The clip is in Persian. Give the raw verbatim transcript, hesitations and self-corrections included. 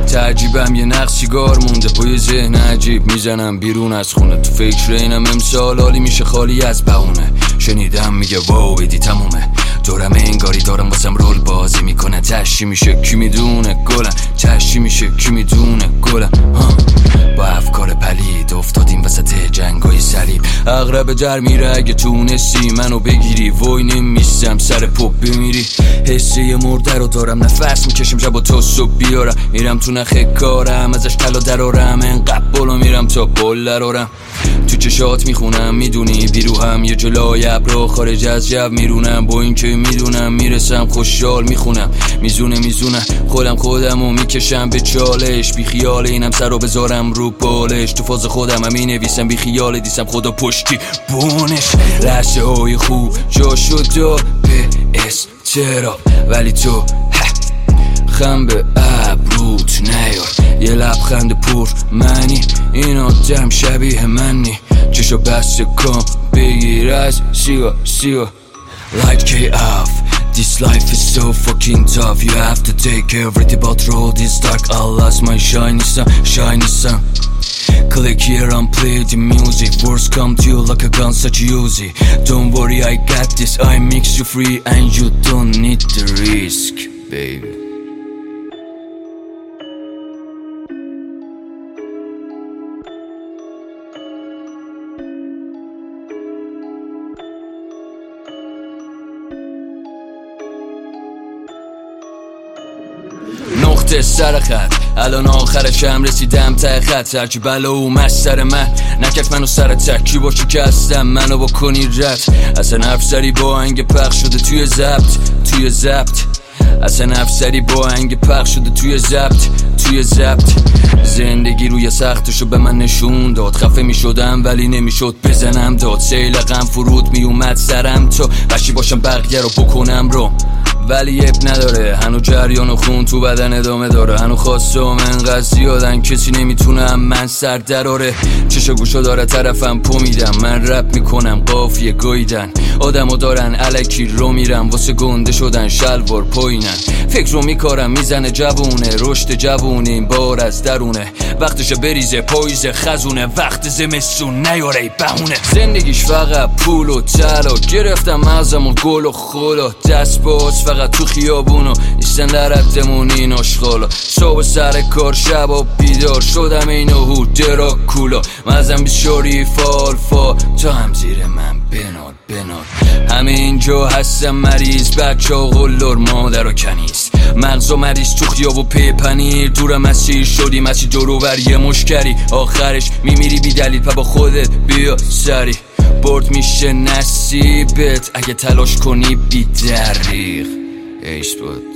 تعجیبم یه نقش سیگار مونده پای ذهن عجیب، میزنم بیرون از خونه تو فکر اینم امسال حالی میشه خالی از بهونه. شنیدم میگه واو بدی تمومه، دورم انگاری دارم واسم رول بازی میکنه. تشی میشه کی میدونه گلم، تشی میشه کی میدونه گلم. با افکار پلید افتادیم وسط جنگای صلیب. اغرب در میره اگه تونستی منو بگیری، وای نمیستم سر پپ بمیری. حسه مرده رو دارم نفس میکشم شب و تا صبح بیارم، میرم تو نخ کارم ازش طلا درارم، انقدر بالا میرم تا بال درارم. تو چشات میخونم میدونی بیروهم، یه جلای ابرا خارج از جو میرونم. با این که میدونم میرسم خوشحال میخونم، میزونه میزونه خودم خودم و میکشم به چالش. بی خیال اینم سر رو بذارم رو بالش، تو فاز خودم هم نویسم بی خیال دیسم خدا پشتی بونش. لحظه های خوب جا شد و به استرا، ولی تو خم به ابروت نیار. یه لبخند پر منی این آدم شبیه منی، چشو بسته کن بگیر از سیگار سیگار. Light K off, this life is so fucking tough. You have to take everything but road is dark. I lost my shiny sun, shiny sun. Click here and play the music, words come to you like a gun such Uzi. Don't worry I got this, I mix you free and you don't need the risk, baby. نقطه سر خط الان آخرشم رسیدم ته خط. هرچی بلا و مستر من نکرد منو سر تکی باشی که هستم منو بکنی رد. اصلا حرف سری با آهنگ پخش شده توی ضبط توی ضبط اصلا حرف سری با آهنگ پخش شده توی ضبط توی ضبط. زندگی روی سختشو به من نشون داد، خفه می شدم ولی نمیشد بزنم داد. سیل غم فرود می اومد سرم تا بشی باشم بقیه رو بکنم رو، ولی اب نداره هنو جریان و خون تو بدن ادامه داره. هنو خواستم انقدر زیادن کسی نمیتونم من سر دراره. چشو گوشو داره طرفم پو میدم، من رپ میکنم قافیه گایدن. آدمو دارن الکی رو میرم واسه گنده شدن شلوار پایینن. فکر رو میکارم میزنه جوونه، رشد جوونه این بار از درونه. وقتش بریزه پاییزه خزونه، وقت زمستون نیاره بهونه. زندگیش فقط پول و طلا، گرفتم مغزم و گل و خولا. دست باز فقط تو خیابونو نیستن در حدمون این اشغالا. صبح سر کار شب و بیدار شدم اینو هو درا کولا. مزم بیشاری فالفا تا هم زیر من بنار بنار. همه اینجا هستم مریض، بچه ها غلور مادر و کنیز. مغز و مریض تو خیاب و پی پنیر، دور مسیر شدی مسیر دروبر یه مشکری. آخرش میمیری بی دلیل پا با خودت بیا سری. برد میشه نصیبت اگه تلاش کنی بی دریغ. عشق بود.